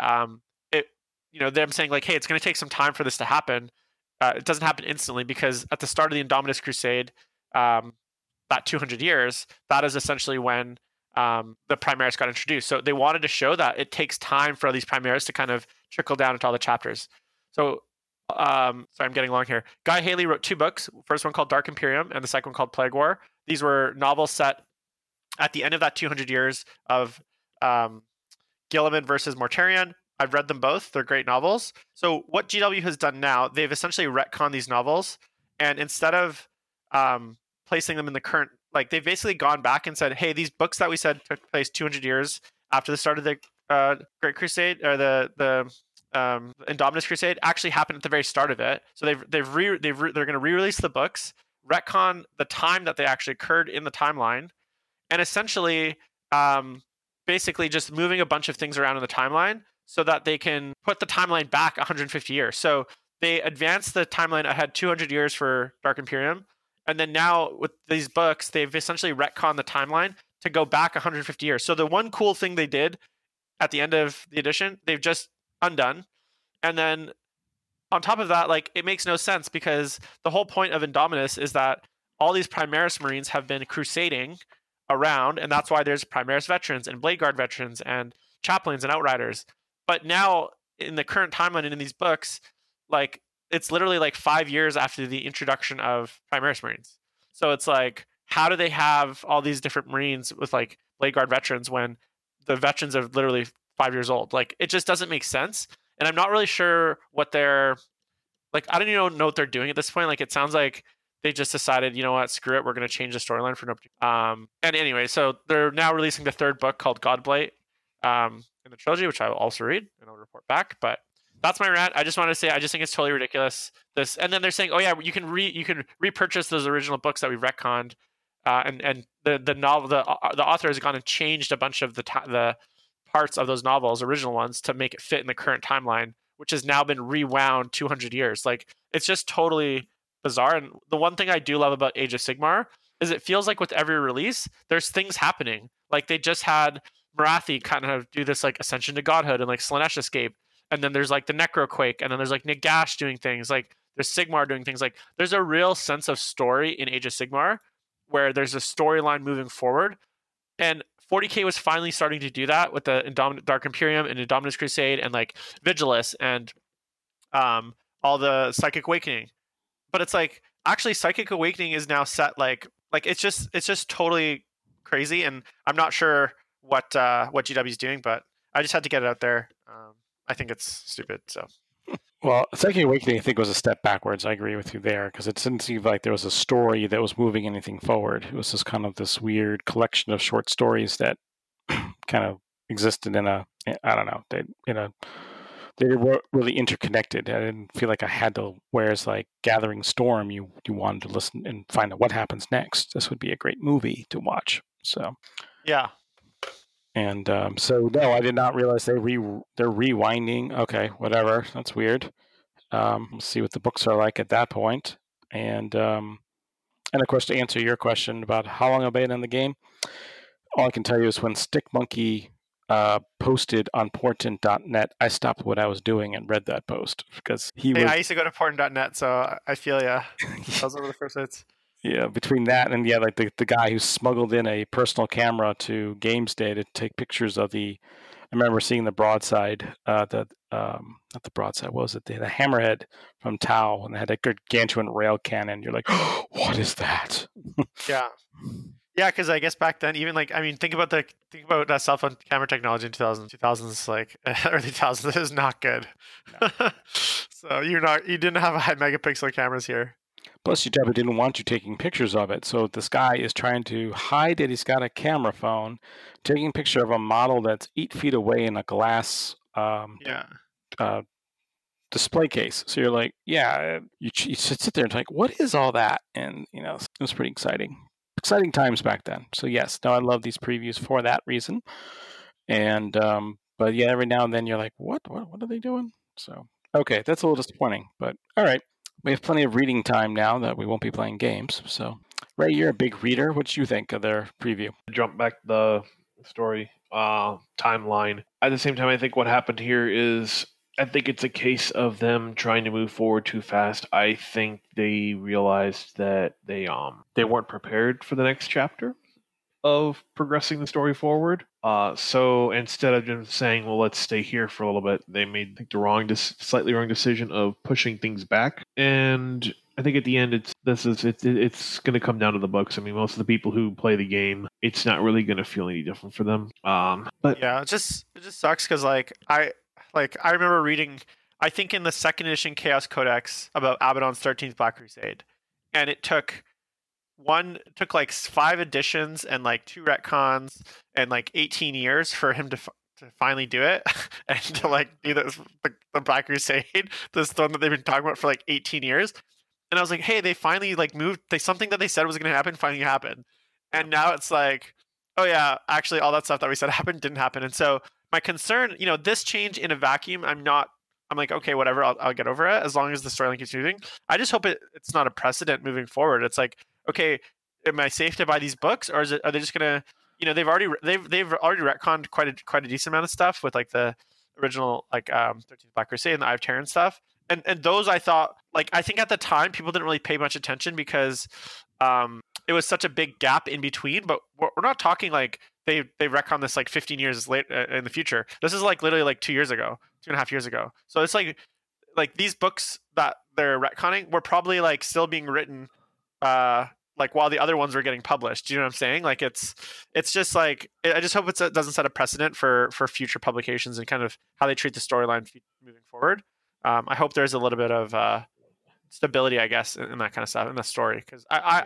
them saying like, hey, it's going to take some time for this to happen. It doesn't happen instantly, because at the start of the Indominus Crusade, that 200 years, that is essentially when the Primaris got introduced. So they wanted to show that it takes time for these Primaris to kind of trickle down into all the chapters. So, sorry, I'm getting long here. Guy Haley wrote 2 books. First one called Dark Imperium, and the second one called Plague War. These were novels set at the end of that 200 years of Gilliman versus Mortarion. I've read them both. They're great novels. So what GW has done now, they've essentially retconned these novels, and instead of placing them in the current like they've basically gone back and said, hey, these books that we said took place 200 years after the start of the Great Crusade, or the Indominus Crusade, actually happened at the very start of it. So they're going to re-release the books, retcon the time that they actually occurred in the timeline, and essentially basically just moving a bunch of things around in the timeline so that they can put the timeline back 150 years. So they advanced the timeline ahead 200 years for Dark Imperium, and then now with these books, they've essentially retconned the timeline to go back 150 years. So the one cool thing they did at the end of the edition, they've just undone. And then on top of that, like, it makes no sense because the whole point of Indominus is that all these Primaris Marines have been crusading around, and that's why there's Primaris veterans and Blade Guard veterans and chaplains and outriders. But now in the current timeline and in these books, like, it's literally like 5 years after the introduction of Primaris Marines. So it's like, how do they have all these different Marines with like Blade Guard veterans when the veterans are literally 5 years old? Like, it just doesn't make sense. And I'm not really sure what they're like. I don't even know what they're doing at this point. Like, it sounds like they just decided, you know what, screw it, we're going to change the storyline for nobody. And anyway, so they're now releasing the third book called Godblight in the trilogy, which I will also read and I'll report back. But that's my rant. I just wanted to say I just think it's totally ridiculous. This, and then they're saying, oh yeah, you can repurchase those original books that we retconned, and the novel, the author has gone and changed a bunch of the parts of those novels, original ones, to make it fit in the current timeline, which has now been rewound 200 years. Like, it's just totally bizarre. And the one thing I do love about Age of Sigmar is it feels like with every release, there's things happening. Like, they just had Marathi kind of do this like Ascension to Godhood, and like Slaanesh Escape. And then there's like the Necroquake, and then there's like Nagash doing things, like there's Sigmar doing things. Like, there's a real sense of story in Age of Sigmar where there's a storyline moving forward. And 40K was finally starting to do that with the Dark Imperium and Indominus Crusade and like Vigilus and all the Psychic Awakening. But it's like, actually Psychic Awakening is now set like it's just totally crazy, and I'm not sure what GW is doing, but I just had to get it out there. I think it's stupid. So, well, Psychic Awakening, I think, was a step backwards. I agree with you there, because it didn't seem like there was a story that was moving anything forward. It was just kind of this weird collection of short stories that kind of existed in a, I don't know, they were really interconnected. I didn't feel like I had to, whereas like Gathering Storm, you wanted to listen and find out what happens next. This would be a great movie to watch. So, yeah. And so, no, I did not realize they're rewinding. Okay, whatever. That's weird. We'll see what the books are like at that point. And of course, to answer your question about how long I've been in the game, all I can tell you is when Stick Monkey posted on Portent.net, I stopped what I was doing and read that post because I used to go to Portent.net, so I feel that was one of the first hits. Yeah, between that and like the guy who smuggled in a personal camera to Games Day to take pictures of I remember seeing the broadside, not the broadside, what was it? The hammerhead from Tau, and they had a gargantuan rail cannon. You're like, oh, what is that? Yeah. Yeah, because I guess back then, even like, I mean, think about that cell phone camera technology in 2000s, like early 2000s. It was not good. No. So you didn't have high megapixel cameras here. Plus, you probably didn't want you taking pictures of it. So this guy is trying to hide that he's got a camera phone, taking a picture of a model that's 8 feet away in a glass display case. So you're like, yeah, you sit there and like, what is all that? And, it was pretty exciting. Exciting times back then. So yes, I love these previews for that reason. And, but yeah, every now and then you're like, what are they doing? So, okay, that's a little disappointing, but all right. We have plenty of reading time now that we won't be playing games. So, Ray, you're a big reader. What did you think of their preview? Jump back to the story timeline. At the same time, I think what happened here is, I think it's a case of them trying to move forward too fast. I think they realized that they weren't prepared for the next chapter of progressing the story forward. So instead of just saying, well, let's stay here for a little bit, they made the slightly wrong decision of pushing things back. And I think at the end, it's going to come down to the books. I mean, most of the people who play the game, it's not really going to feel any different for them. But yeah, it just sucks because I remember reading, I think in the second edition Chaos Codex about Abaddon's 13th Black Crusade, and it took one took like 5 editions and like 2 retcons and like 18 years for him to finally do it and to like do this, the Black Crusade, this one that they've been talking about for like 18 years. And I was like, hey, they finally like moved. Something that they said was going to happen finally happened, and now it's like, oh yeah, actually all that stuff that we said happened didn't happen. And so my concern, this change in a vacuum, I'm like, okay, whatever, I'll get over it as long as the storyline keeps moving. I just hope it's not a precedent moving forward. It's like, okay, am I safe to buy these books, or are they just gonna, they've already retconned quite a decent amount of stuff with like the original like 13th Black Crusade and the Eye of Terran stuff, and those I thought, like, I think at the time people didn't really pay much attention because it was such a big gap in between. But we're not talking like they retconned this like 15 years late in the future. This is like literally like 2.5 years ago. So it's like these books that they're retconning were probably like still being written like while the other ones were getting published. Do you know what I'm saying? Like it's just like, I just hope it doesn't set a precedent for future publications and kind of how they treat the storyline moving forward. I hope there's a little bit of stability, I guess, in that kind of stuff in the story, because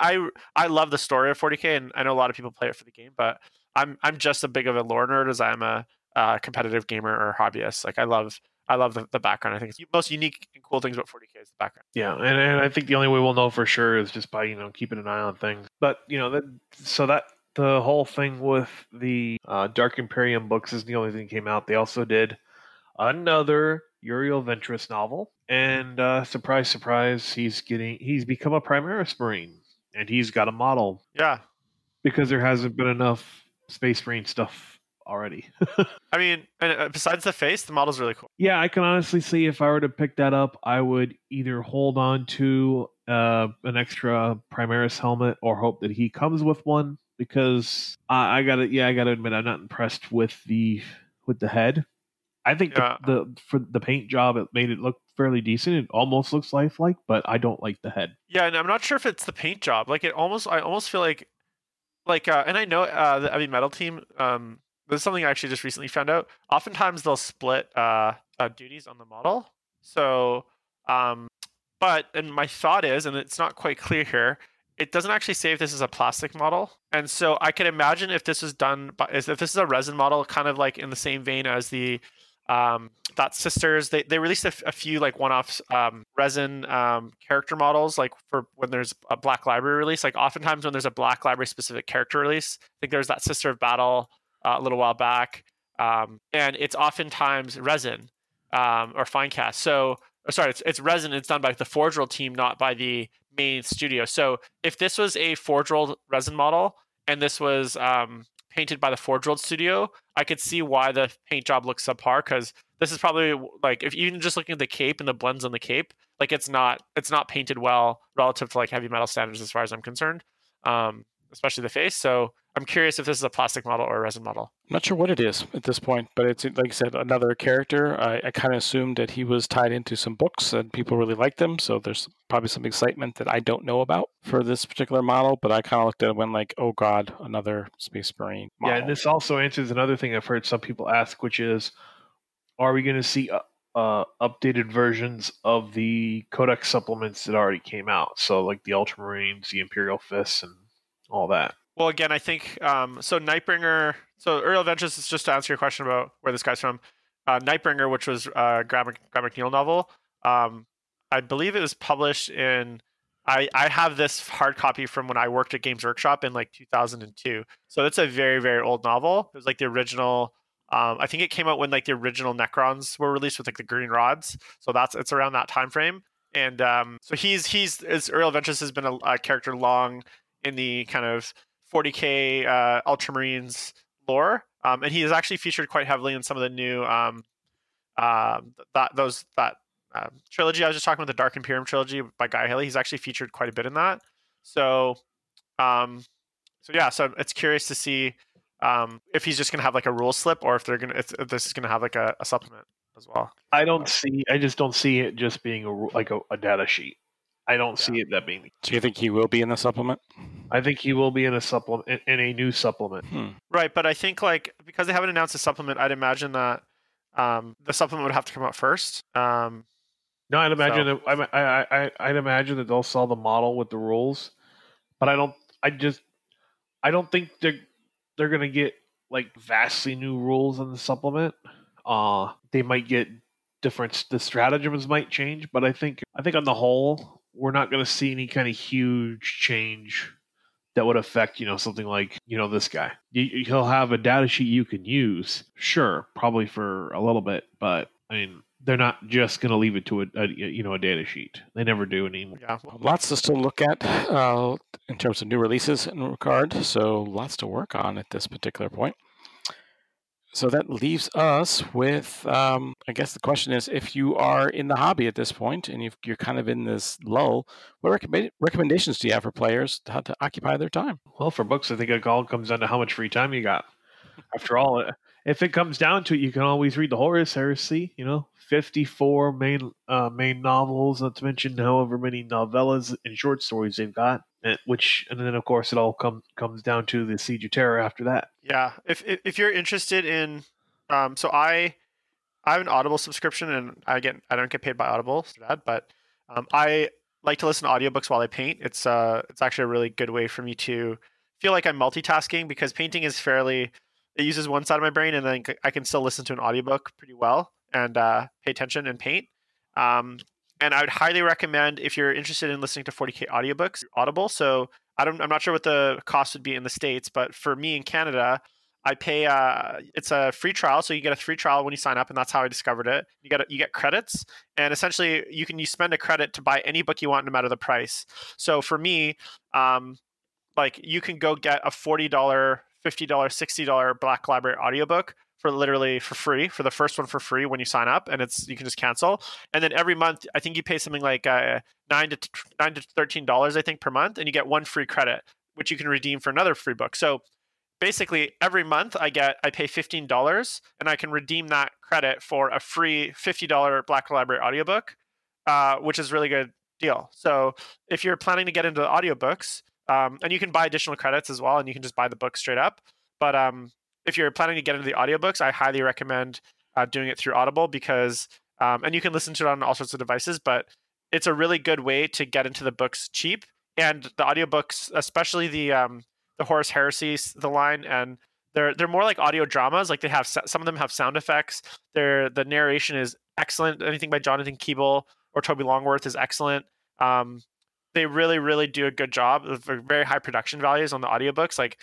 I love the story of 40K, and I know a lot of people play it for the game, but I'm just as big of a lore nerd as I am a competitive gamer or hobbyist. Like I love the background. I think it's the most unique and cool things about 40K is the background. Yeah, and I think the only way we'll know for sure is just by keeping an eye on things. But that the whole thing with the Dark Imperium books is the only thing that came out. They also did another Uriel Ventress novel, and surprise, surprise, he's become a Primaris Marine, and he's got a model. Yeah, because there hasn't been enough Space Marine stuff already. I mean, and besides the face, the model's really cool. Yeah, I can honestly see if I were to pick that up, I would either hold on to an extra Primaris helmet or hope that he comes with one, because I gotta admit, I'm not impressed with the head. I think for the paint job, it made it look fairly decent. It almost looks lifelike, but I don't like the head. Yeah, and I'm not sure if it's the paint job. Like I almost feel like and I know the Heavy Metal team. This is something I actually just recently found out. Oftentimes they'll split duties on the model. So, and my thought is, and it's not quite clear here, it doesn't actually say if this is a plastic model. And so I can imagine if this is done, if this is a resin model, kind of like in the same vein as the that Sisters, they released a few like one-off resin character models, like for when there's a Black Library release. Like oftentimes when there's a Black Library specific character release, I think there's that Sister of Battle a little while back, and it's oftentimes resin or fine cast. So sorry, it's resin. It's done by the Forge World team, not by the main studio. So if this was a Forge World resin model and this was painted by the Forge World studio, I could see why the paint job looks subpar, because this is probably like, if even just looking at the cape and the blends on the cape, like it's not painted well relative to like Heavy Metal standards as far as I'm concerned, especially the face. So I'm curious if this is a plastic model or a resin model. I'm not sure what it is at this point, but it's, like I said, another character. I kind of assumed that he was tied into some books and people really liked them, so there's probably some excitement that I don't know about for this particular model, but I kind of looked at it and went like, oh god, another Space Marine model. Yeah, and this also answers another thing I've heard some people ask, which is, are we going to see updated versions of the Codex supplements that already came out? So like the Ultramarines, the Imperial Fists, and all that. Well, again, I think so. Nightbringer. So Uriel Ventress is, just to answer your question about where this guy's from. Nightbringer, which was Graham McNeill novel. I believe it was published in. I have this hard copy from when I worked at Games Workshop in like 2002. So it's a very, very old novel. It was like the original. I think it came out when like the original Necrons were released with like the green rods. So it's around that time frame. And so Uriel Ventress has been a character long in the kind of 40K Ultramarines lore, and he is actually featured quite heavily in some of the new trilogy I was just talking about, the Dark Imperium trilogy by Guy Haley. He's actually featured quite a bit in that. So it's curious to see if he's just gonna have like a rule slip, or if if this is gonna have like a supplement as well. I just don't see it just being a data sheet. I don't see it that being. Do you think he will be in the supplement? I think he will be in a supplement, in a new supplement. Right, but I think like because they haven't announced a supplement, I'd imagine that the supplement would have to come out first. No, I'd imagine I'd imagine that they'll sell the model with the rules, but I don't think they're gonna get like vastly new rules in the supplement. They might get different. The stratagems might change, but I think on the whole, we're not gonna see any kind of huge change that would affect something like this guy. He'll have a data sheet you can use, sure, probably for a little bit, but I mean, they're not just going to leave it to a data sheet. They never do anymore. Yeah. Lots to still look at in terms of new releases in regard, so lots to work on at this particular point. So that leaves us with, I guess the question is, if you are in the hobby at this point and you're kind of in this lull, what recommendations do you have for players how to occupy their time? Well, for books, I think it all comes down to how much free time you got. After all, if it comes down to it, you can always read the Horus Heresy, 54 main novels, not to mention however many novellas and short stories they've got. And then of course it all comes down to the Siege of Terror after that. Yeah, if you're interested in, so I have an Audible subscription, and I don't get paid by Audible for that, but I like to listen to audiobooks while I paint. It's actually a really good way for me to feel like I'm multitasking, because painting is it uses one side of my brain, and then I can still listen to an audiobook pretty well and pay attention and paint. And I would highly recommend, if you're interested in listening to 40K audiobooks, Audible. So I'm not sure what the cost would be in the States, but for me in Canada, I pay. It's a free trial, so you get a free trial when you sign up, and that's how I discovered it. You get credits, and essentially you spend a credit to buy any book you want, no matter the price. So for me, like you can go get a $40, $50, $60 Black Library audiobook for free, for the first one for free when you sign up, and you can just cancel. And then every month, I think you pay something like $9 to $13, I think, per month, and you get one free credit, which you can redeem for another free book. So basically, every month I pay $15, and I can redeem that credit for a free $50 Black Library audiobook, which is a really good deal. So if you're planning to get into audiobooks, and you can buy additional credits as well, and you can just buy the book straight up. But if you're planning to get into the audiobooks, I highly recommend doing it through Audible, because, and you can listen to it on all sorts of devices, but it's a really good way to get into the books cheap. And the audiobooks, especially the Horus Heresy, the line, and they're more like audio dramas. Like some of them have sound effects. The narration is excellent. Anything by Jonathan Keeble or Toby Longworth is excellent. They really, really do a good job of very high production values on the audiobooks. Like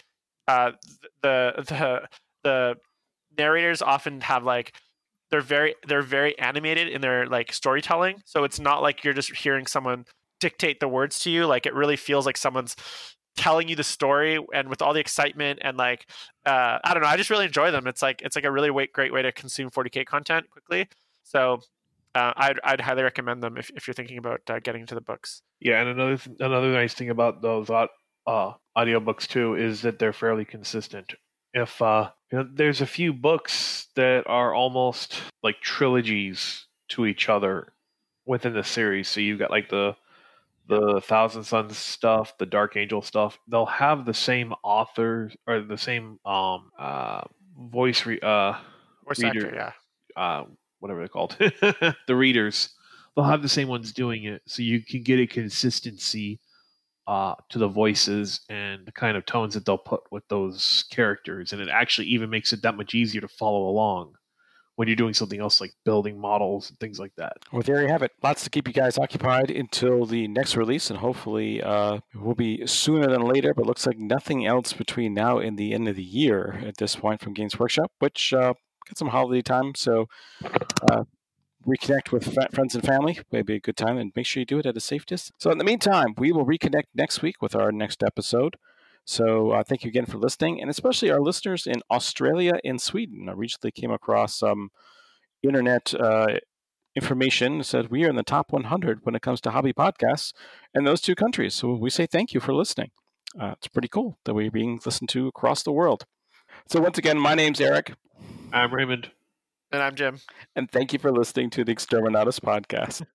the narrators often have they're very animated in their storytelling. So it's not like you're just hearing someone dictate the words to you. Like it really feels like someone's telling you the story, and with all the excitement and I don't know, I just really enjoy them. It's a really great way to consume 40K content quickly. So I'd highly recommend them if you're thinking about getting into the books. Yeah, and another nice thing about those audiobooks too is that they're fairly consistent. If there's a few books that are almost like trilogies to each other within the series. So you've got like the Thousand Suns stuff, the Dark Angel stuff. They'll have the same author or the same voice reader, actor, yeah. Whatever they're called, the readers. They'll have the same ones doing it, so you can get a consistency to the voices and the kind of tones that they'll put with those characters, and it actually even makes it that much easier to follow along when you're doing something else like building models and things like that. Well, there you have it. Lots to keep you guys occupied until the next release, and hopefully it will be sooner than later, but looks like nothing else between now and the end of the year at this point from Games Workshop, which got some holiday time, so reconnect with friends and family. Maybe a good time, and make sure you do it at a safe distance. So in the meantime, we will reconnect next week with our next episode. So thank you again for listening, and especially our listeners in Australia and Sweden. I recently came across some internet information that said we are in the top 100 when it comes to hobby podcasts in those two countries. So we say thank you for listening. It's pretty cool that we're being listened to across the world. So once again, my name's Eric. I'm Raymond. And I'm Jim. And thank you for listening to the Exterminatus Podcast.